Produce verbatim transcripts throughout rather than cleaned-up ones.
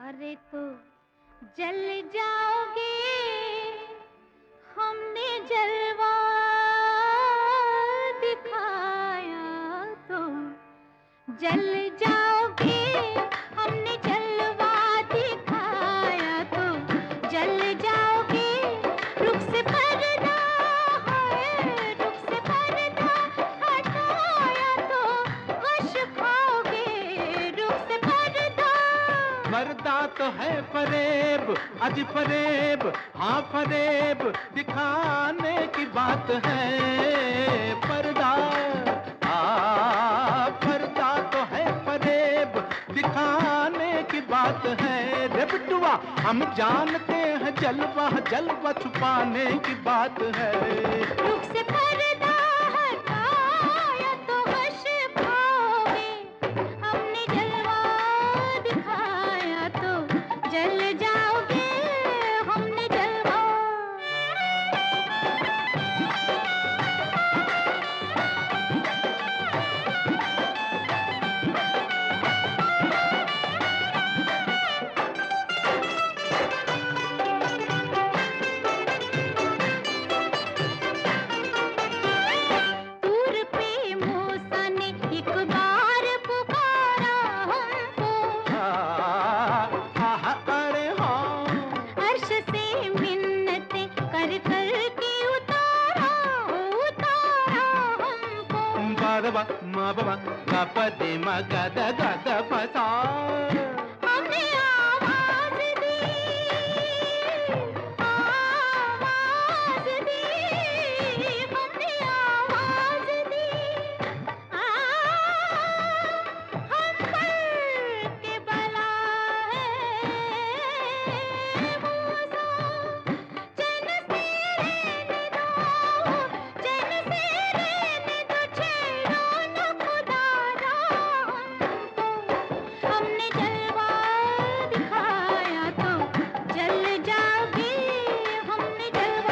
अरे तो जल जाओगे, हमने जलवा दिखाया तो जल जाओगे, हमने जलवा दिखाया तो जल जाओगे। रुख से पर्दा है, रुख से पर्दा हटाया तो गश खाओगे। रुख से पर्दा पर्दा तो है फरेब, अज फरेब, हाँ फरेब दिखाने की बात है। पर्दा आ पर्दा तो है फरेब दिखाने की बात है। रे बिटुआ हम जानते हैं जलवा जलवा छुपाने की बात है। रुख से पर्दा हटाया तो गश खाओगे, हमने जलवा दिखाया तो जल जाओगे, हमने जलवा। दूर पे मूसा ने एक बार पुकारा हमको, आहा अरे हाँ अर्श से मिन्नतें कर कर के उतारा उतारा हमको। बाबा मा बाबा गा पदे मा गद गद फसा। हमने आवाज दी, आवाज दी, हमने आवाज दी। आ, हम पर के बला है मूसा, चैन से रहने दो, चैन से रहने दो, छेड़ो न खुदारा हमको। हमने जलवा दिखाया तो जल जाओगे, हमने जलवा।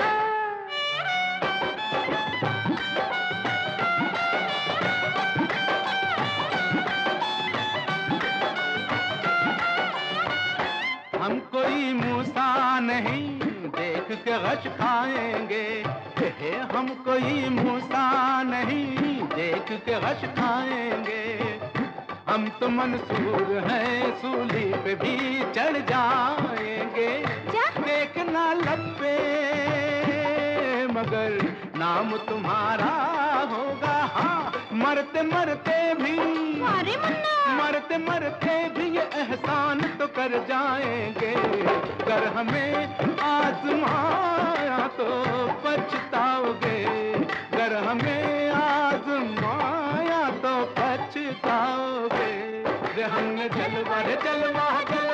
हम कोई मूसा नहीं देख के गश खाएंगे। हे हम कोई मूसा नहीं देख के गश खाएंगे। हम तो मंसूर हैं सूली पे भी चढ़ जाएंगे। जा। देखना लब पे मगर नाम तुम्हारा होगा। हाँ मरते मरते भी, अरे मुन्ना मरते मरते भी ये एहसान तो कर जाएंगे। कर हमें आजमाया तो पछताओगे, कर हमें आजमाया तो पछताओगे। रे हमने जलवा रे जलवा जलवा